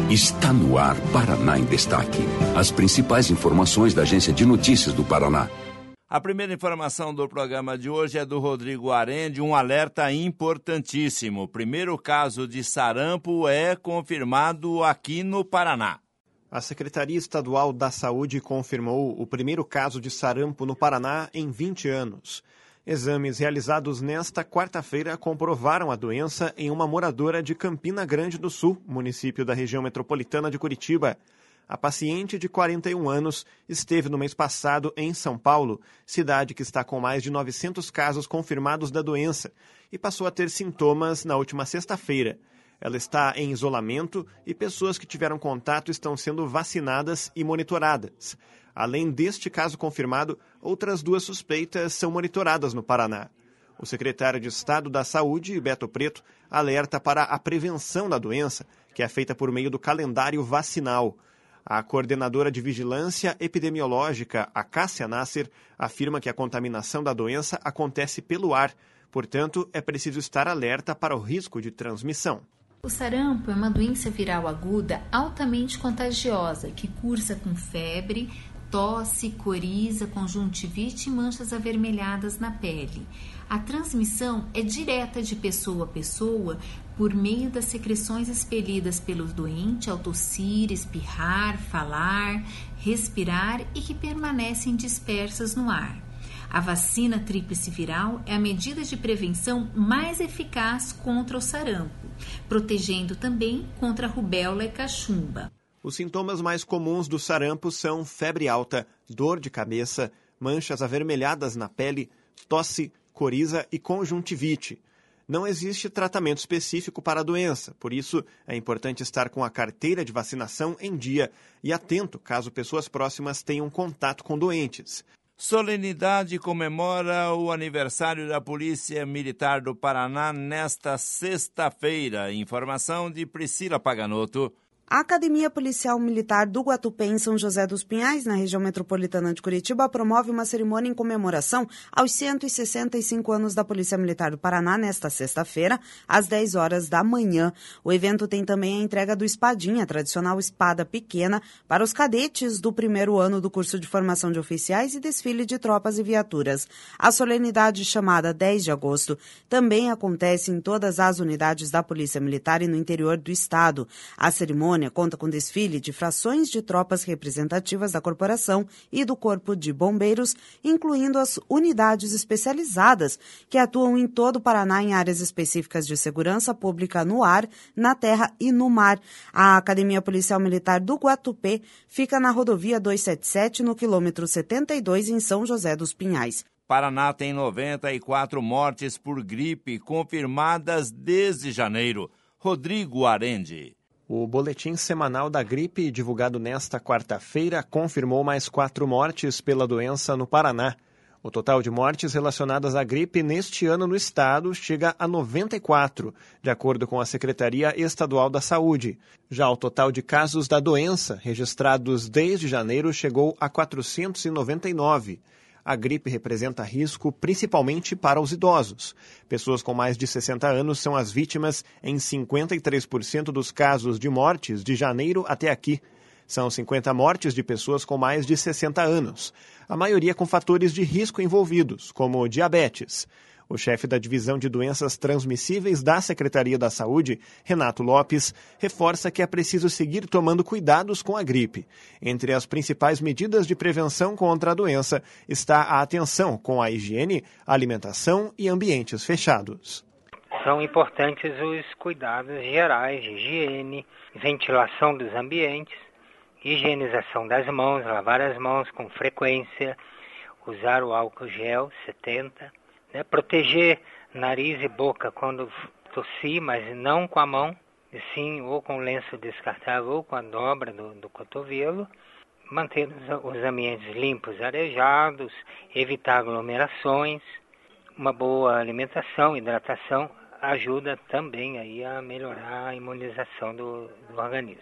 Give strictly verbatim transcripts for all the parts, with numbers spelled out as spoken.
Está no ar Paraná em Destaque. As principais informações da Agência de Notícias do Paraná. A primeira informação do programa de hoje é do Rodrigo Arendi, um alerta importantíssimo. O primeiro caso de sarampo é confirmado aqui no Paraná. A Secretaria Estadual da Saúde confirmou o primeiro caso de sarampo no Paraná em vinte anos. Exames realizados nesta quarta-feira comprovaram a doença em uma moradora de Campina Grande do Sul, município da região metropolitana de Curitiba. A paciente de quarenta e um anos esteve no mês passado em São Paulo, cidade que está com mais de novecentos casos confirmados da doença, e passou a ter sintomas na última sexta-feira. Ela está em isolamento e pessoas que tiveram contato estão sendo vacinadas e monitoradas. Além deste caso confirmado, outras duas suspeitas são monitoradas no Paraná. O secretário de Estado da Saúde, Beto Preto, alerta para a prevenção da doença, que é feita por meio do calendário vacinal. A coordenadora de Vigilância Epidemiológica, a Cássia Nasser, afirma que a contaminação da doença acontece pelo ar. Portanto, é preciso estar alerta para o risco de transmissão. O sarampo é uma doença viral aguda altamente contagiosa que cursa com febre, tosse, coriza, conjuntivite e manchas avermelhadas na pele. A transmissão é direta de pessoa a pessoa por meio das secreções expelidas pelo doente ao tossir, espirrar, falar, respirar e que permanecem dispersas no ar. A vacina tríplice viral é a medida de prevenção mais eficaz contra o sarampo, protegendo também contra a rubéola e cachumba. Os sintomas mais comuns do sarampo são febre alta, dor de cabeça, manchas avermelhadas na pele, tosse, coriza e conjuntivite. Não existe tratamento específico para a doença, por isso é importante estar com a carteira de vacinação em dia e atento caso pessoas próximas tenham contato com doentes. Solenidade comemora o aniversário da Polícia Militar do Paraná nesta sexta-feira. Informação de Priscila Paganotto. A Academia Policial Militar do Guatupé, em São José dos Pinhais, na região metropolitana de Curitiba, promove uma cerimônia em comemoração aos cento e sessenta e cinco anos da Polícia Militar do Paraná, nesta sexta-feira, às dez horas da manhã. O evento tem também a entrega do Espadinha, a tradicional espada pequena, para os cadetes do primeiro ano do curso de formação de oficiais e desfile de tropas e viaturas. A solenidade, chamada dez de agosto, também acontece em todas as unidades da Polícia Militar e no interior do estado. A cerimônia conta com desfile de frações de tropas representativas da corporação e do Corpo de Bombeiros, incluindo as unidades especializadas que atuam em todo o Paraná em áreas específicas de segurança pública no ar, na terra e no mar. A Academia Policial Militar do Guatupé fica na rodovia duzentos e setenta e sete, no quilômetro setenta e dois, em São José dos Pinhais. Paraná tem noventa e quatro mortes por gripe confirmadas desde janeiro. Rodrigo Arendi. O boletim semanal da gripe, divulgado nesta quarta-feira, confirmou mais quatro mortes pela doença no Paraná. O total de mortes relacionadas à gripe neste ano no estado chega a noventa e quatro, de acordo com a Secretaria Estadual da Saúde. Já o total de casos da doença, registrados desde janeiro, chegou a quatrocentos e noventa e nove. A gripe representa risco principalmente para os idosos. Pessoas com mais de sessenta anos são as vítimas em cinquenta e três por cento dos casos de mortes de janeiro até aqui. São cinquenta mortes de pessoas com mais de sessenta anos, a maioria com fatores de risco envolvidos, como diabetes. O chefe da Divisão de Doenças Transmissíveis da Secretaria da Saúde, Renato Lopes, reforça que é preciso seguir tomando cuidados com a gripe. Entre as principais medidas de prevenção contra a doença está a atenção com a higiene, alimentação e ambientes fechados. São importantes os cuidados gerais de higiene, ventilação dos ambientes, higienização das mãos, lavar as mãos com frequência, usar o álcool gel setenta, né, proteger nariz e boca quando tossir, mas não com a mão, e sim ou com lenço descartável ou com a dobra do, do cotovelo, manter os, os ambientes limpos, arejados, evitar aglomerações, uma boa alimentação, hidratação, ajuda também aí a melhorar a imunização do, do organismo.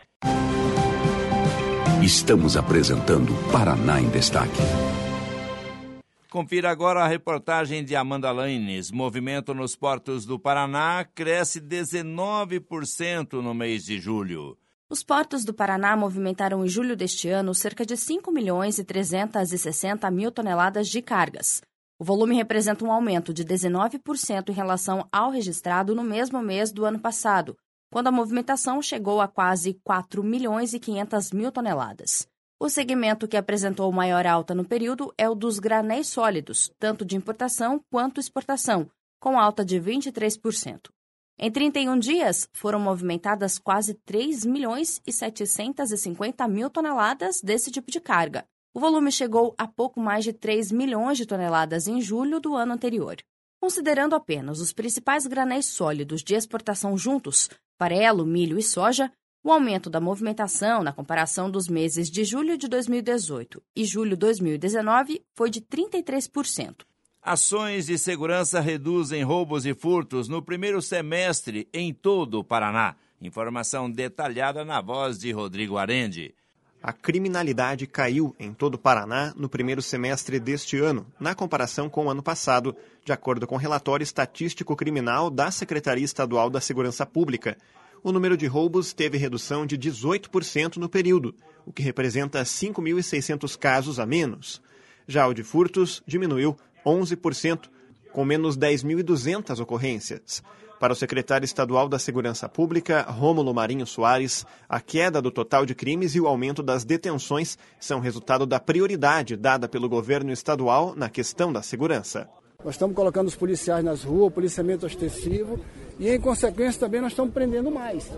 Estamos apresentando Paraná em Destaque. Confira agora a reportagem de Amanda Laines. Movimento nos portos do Paraná cresce dezenove por cento no mês de julho. Os portos do Paraná movimentaram em julho deste ano cerca de cinco milhões e trezentos e sessenta mil toneladas de cargas. O volume representa um aumento de dezenove por cento em relação ao registrado no mesmo mês do ano passado, quando a movimentação chegou a quase quatro milhões e quinhentas mil toneladas. O segmento que apresentou maior alta no período é o dos granéis sólidos, tanto de importação quanto exportação, com alta de vinte e três por cento. Em trinta e um dias, foram movimentadas quase três milhões e setecentos e cinquenta mil toneladas desse tipo de carga. O volume chegou a pouco mais de três milhões de toneladas em julho do ano anterior. Considerando apenas os principais granéis sólidos de exportação juntos, farelo, milho e soja, o aumento da movimentação na comparação dos meses de julho de dois mil e dezoito e julho de dois mil e dezenove foi de trinta e três por cento. Ações de segurança reduzem roubos e furtos no primeiro semestre em todo o Paraná. Informação detalhada na voz de Rodrigo Arende. A criminalidade caiu em todo o Paraná no primeiro semestre deste ano, na comparação com o ano passado, de acordo com o relatório estatístico criminal da Secretaria Estadual da Segurança Pública. O número de roubos teve redução de dezoito por cento no período, o que representa cinco mil e seiscentos casos a menos. Já o de furtos diminuiu onze por cento, com menos dez mil e duzentas ocorrências. Para o secretário estadual da Segurança Pública, Rômulo Marinho Soares, a queda do total de crimes e o aumento das detenções são resultado da prioridade dada pelo governo estadual na questão da segurança. Nós estamos colocando os policiais nas ruas, o policiamento ostensivo, e em consequência também nós estamos prendendo mais.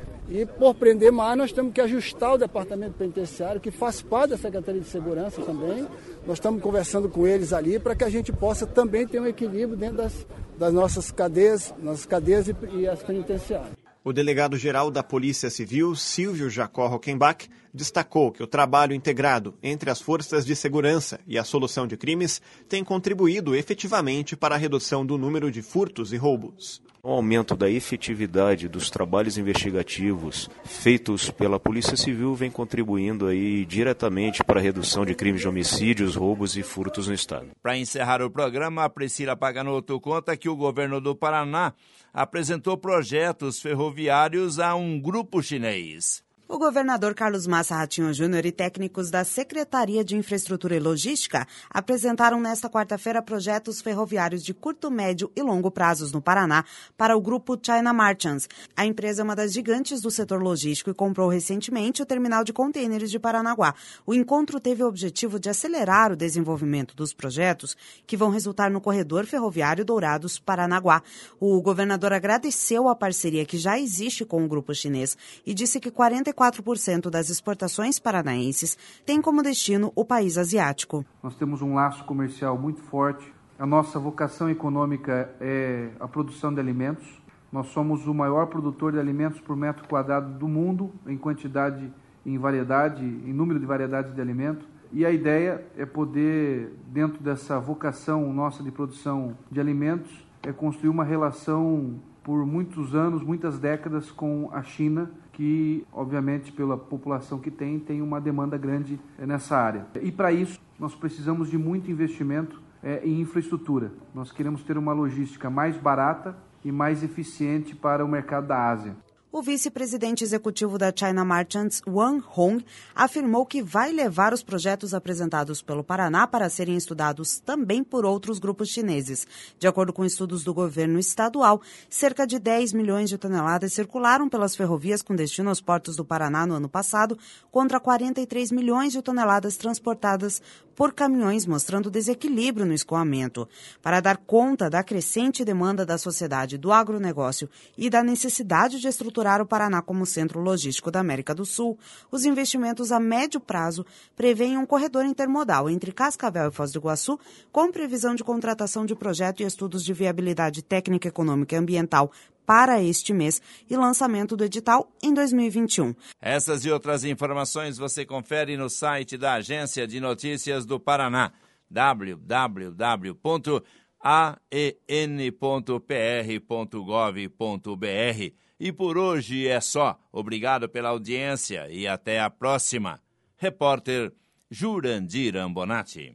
E por prender mais, nós temos que ajustar o departamento penitenciário, que faz parte da Secretaria de Segurança também. Nós estamos conversando com eles ali para que a gente possa também ter um equilíbrio dentro das, das nossas cadeias, nossas cadeias e, e as penitenciárias. O delegado-geral da Polícia Civil, Silvio Jacó Rockenbach, destacou que o trabalho integrado entre as forças de segurança e a solução de crimes tem contribuído efetivamente para a redução do número de furtos e roubos. O aumento da efetividade dos trabalhos investigativos feitos pela Polícia Civil vem contribuindo aí diretamente para a redução de crimes de homicídios, roubos e furtos no estado. Para encerrar o programa, a Priscila Paganoto conta que o governo do Paraná apresentou projetos ferroviários a um grupo chinês. O governador Carlos Massa Ratinho Júnior e técnicos da Secretaria de Infraestrutura e Logística apresentaram nesta quarta-feira projetos ferroviários de curto, médio e longo prazos no Paraná para o grupo China Merchants. A empresa é uma das gigantes do setor logístico e comprou recentemente o terminal de contêineres de Paranaguá. O encontro teve o objetivo de acelerar o desenvolvimento dos projetos que vão resultar no corredor ferroviário Dourados-Paranaguá. O governador agradeceu a parceria que já existe com o grupo chinês e disse que quarenta e quatro por cento das exportações paranaenses têm como destino o país asiático. Nós temos um laço comercial muito forte. A nossa vocação econômica é a produção de alimentos. Nós somos o maior produtor de alimentos por metro quadrado do mundo, em quantidade, em variedade, em número de variedades de alimentos. E a ideia é poder, dentro dessa vocação nossa de produção de alimentos, é construir uma relação por muitos anos, muitas décadas com a China, que, obviamente, pela população que tem, tem uma demanda grande nessa área. E, para isso, nós precisamos de muito investimento é, em infraestrutura. Nós queremos ter uma logística mais barata e mais eficiente para o mercado da Ásia. O vice-presidente executivo da China Merchants, Wang Hong, afirmou que vai levar os projetos apresentados pelo Paraná para serem estudados também por outros grupos chineses. De acordo com estudos do governo estadual, cerca de dez milhões de toneladas circularam pelas ferrovias com destino aos portos do Paraná no ano passado, contra quarenta e três milhões de toneladas transportadas por caminhões, mostrando desequilíbrio no escoamento. Para dar conta da crescente demanda da sociedade do agronegócio e da necessidade de estruturar o Paraná como centro logístico da América do Sul, os investimentos a médio prazo prevêem um corredor intermodal entre Cascavel e Foz do Iguaçu, com previsão de contratação de projeto e estudos de viabilidade técnica, econômica e ambiental para este mês e lançamento do edital em dois mil e vinte e um. Essas e outras informações você confere no site da Agência de Notícias do Paraná, w w w ponto a e n ponto p r ponto gov ponto b r. E por hoje é só. Obrigado pela audiência e até a próxima. Repórter Jurandir Ambonati.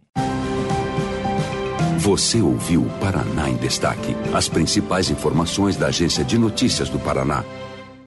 Você ouviu Paraná em Destaque. As principais informações da Agência de Notícias do Paraná.